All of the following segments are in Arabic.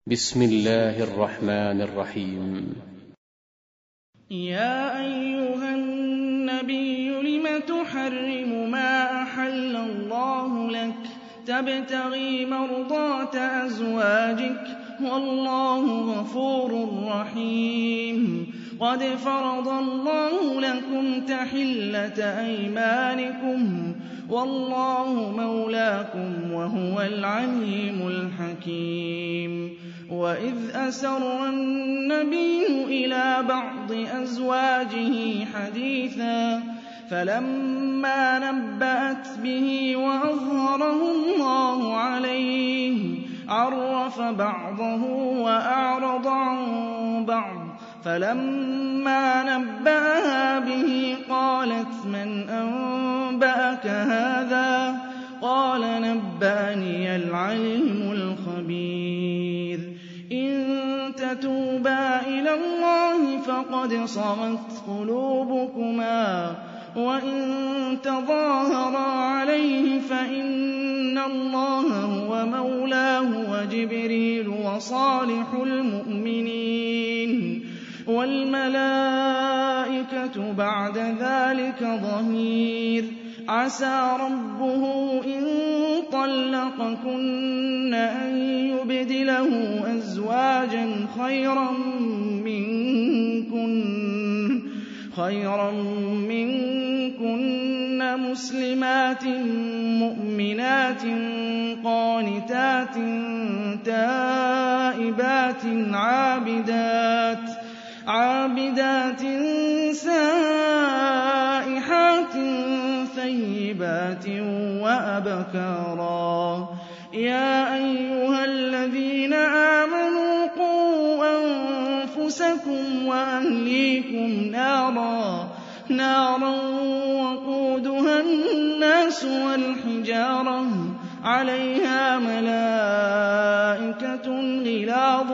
بسم الله الرحمن الرحيم. يا أيها النبي لم تحرم ما أحل الله لك تبتغي مرضات أزواجك والله غفور رحيم. قد فرض الله لكم تحلة أيمانكم والله مولاكم وهو العليم الحكيم. وإذ أسر النبي إلى بعض أزواجه حديثا فلما نبأت به وأظهره الله عليه عرف بعضه وأعرض عن بعض. فلما نبأها به قالت من أنبأك هذا؟ قال نبأني العليم الخبير. إن تتوبا إلى الله فقد صغت قلوبكما وإن تظاهرا عليه فإن الله هو مولاه وجبريل وصالح المؤمنين والملائكة بعد ذلك ظهير. عسى ربه إن طلقكن أن يبدله أزواجا خيرا منكن مسلمات مؤمنات قانتات تائبات عابدات سائحات ثيبات وأبكارا. يا أيها الذين آمنوا قوا أنفسكم وأهليكم نارا وقودها الناس والحجارة عليها ملائكة غلاظ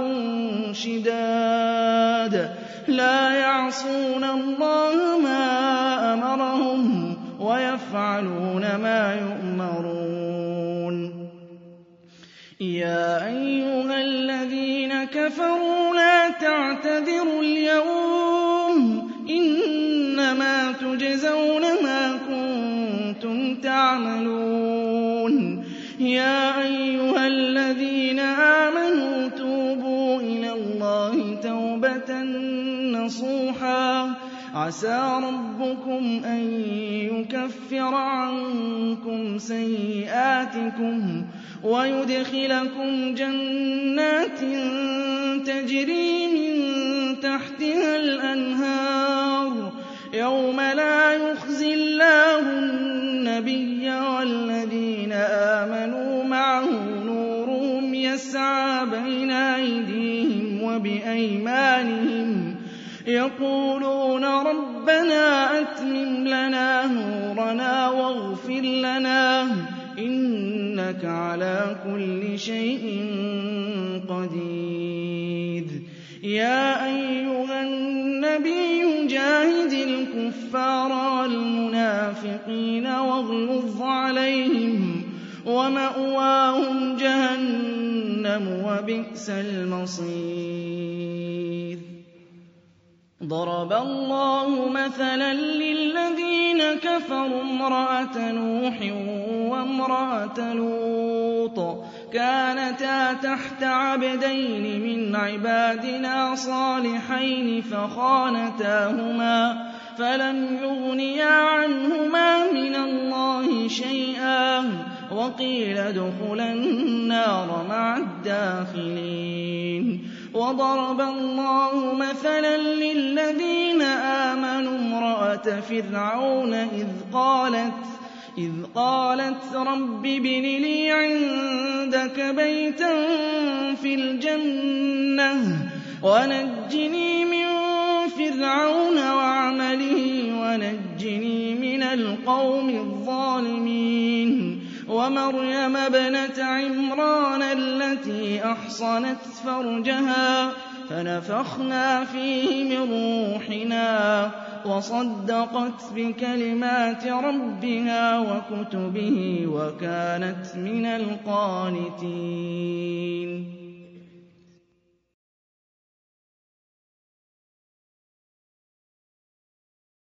شداد لا يعصون الله ما أمرهم ويفعلون ما يؤمرون. يا أيها الذين كفروا لا تعتذروا اليوم إنما تجزون ما كنتم تعملون. يا أيها الذين آمنوا توبوا إلى الله توبة نصوحا عسى ربكم أن يكفر عنكم سيئاتكم ويدخلكم جنات تجري من تحتها الأنهار يوم لا يخزي الله النبي والذين آمنوا معه نورهم يسعى بين أيديهم وبأيمانهم يقولون ربنا أتمم لنا نورنا واغفر لنا إنك على كل شيء قدير. يا أيها النبي جاهد الكفار والمنافقين واغلظ عليهم ومأواهم جهنم وبئس المصير. ضرب الله مثلا للذين كفروا امرأة نوح وامرأة لوط كانتا تحت عبدين من عبادنا صالحين فخانتاهما فلم يغنيا عنهما من الله شيئا وقيل ادخلا النار مع الداخلين. وضرب الله مثلا للذين آمنوا امرأة فرعون إذ قالت رب ابن لي عندك بيتا في الجنة ونجني من فرعون وعمله ونجني من القوم الظالمين. ومريم ابنة عمران التي أحصنت فرجها فنفخنا فيه من روحنا وصدقت بكلمات ربها وكتبه وكانت من القانتين.